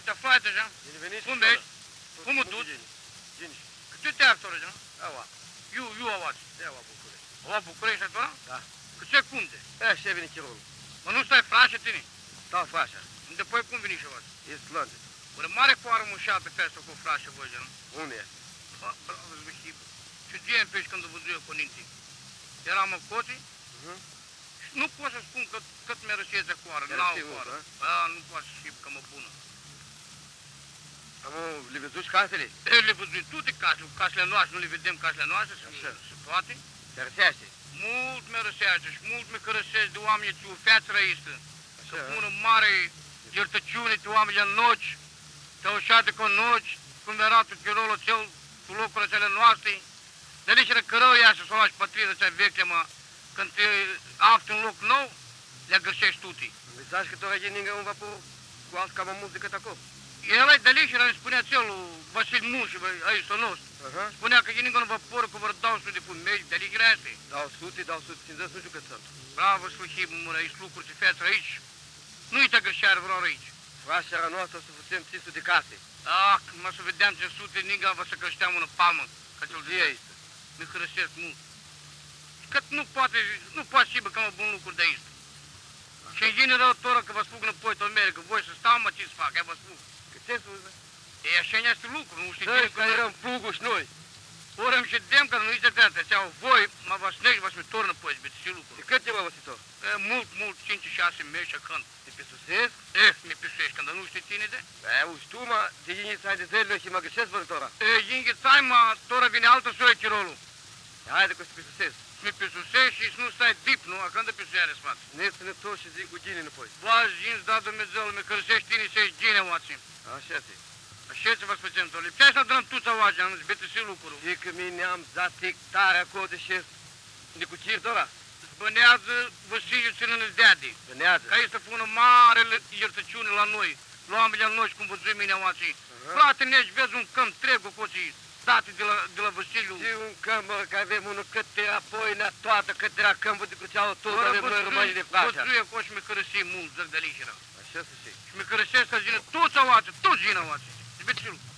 Gini, te aflai deja? Gini, veniți Cum și ești? Cum o duci? Gini. Cât te actor, Gini? Aua. Eu awați. Aua, București. Awa, București, atua? Da. Că ce cum de? Așa vine chirul. Mă, nu stai frașă, tine? Da, frașa. Depoi cum veni și awați? Ești Londra. Ori mare foară mușată pe asta cu frașă, voi, Gini. Unde e? Bravo, zbăști. Și gen pești când o văzuie cu ninții. Eram în coții și nu pot să spun cât mi-a răseze coară, n-au coară. Nu pot să știu că mă bună. Am le văzut și casele? Le văzui toate casele noastre, nu le vedem casele noastre și toate. Te răseaște? Mult mi-a răsează și mult mi-a cărăsesc de oameni ce o feață răistă. Să pună mare iertăciune de oameni în noci, te ușate cu noci, cum era tu Chirolul cel, cu locurile cele noastre. De nici cărău ea să o lași pătridă cea veche, mă, când te afli în loc nou, le găsești tuti. Învățați că tot ningă un vapor cu alt cam mult decât acum. El ai de lișire, îmi spunea celul, Vasil Muș, aici să nostru. Spunea că e ningă în vapor cu vreo 200 de pumeri, de lișire asta. Dau 150, nu știu cât sunt. Bravo, sfârșit, mă, aici lucruri ce feață aici. Nu-i te găseară vreo aici. Frașara noastră să facem 500 de case. Ah, mă să vedeam ce sute ningă vă să creșteam în palmă, ca cel de aici. Mi hrăsesc mult. Că nu poate și bă, că mă bun lucruri de aici. Și în general toră că vă spun înapoi tot merg, că voi să stau, mă, ce-ți fac, eu vă spun. Că ce spui, bă? E așa este lucru, nu știi Să-i că eram plugul și noi. Ori îmi ședem că nu-i de treabă, ți-au voi, mă vă snești, vă să-mi torn înapoi, zice, ce lucru. De cât te mă văsitor? Mult, 5-6 mei și când. Te pisusesc? Mi pisuiești, când nu știi tine de? Uși tu, mă, de gini ai de zările și mă găsesc vânătora. Inghi, țai, mă, tora vine altă soie Tirolul. Haide că să pisusesc. Mi pisuiești și nu stai dip, nu? A când de pisuiare spate? Ne sănătos și zic cu gini înapoi. Vă ginți, da Dumnezeu, mi cărsești tine și ești gine, oații. Așa te. Așa ce vă spăcem, tole. Lipceai să dăm tuța oagea, nu-ți bete și lucrul. Și că mine am dat tare acolo și de cu cirtora. Zbânează Vasiliu ținând-ți deade. Bânează. Ca ei să pună mare iertăciune la noi. La oamenii la noi, cum văzui mine, oații. Frate, nești, vezi un câmp treg cu coții date de la Vasiliu. Și un câmp, că avem unul cât era poina toată, cât era câmpul de cruceau tot, avem noi rămâni de frașa. Văzuie că și mi cărăsi mult, zăc de lișera. Așa să știi. Și mi cărăsesc că zină, toți oații, toți zină oații. Iubiți-l.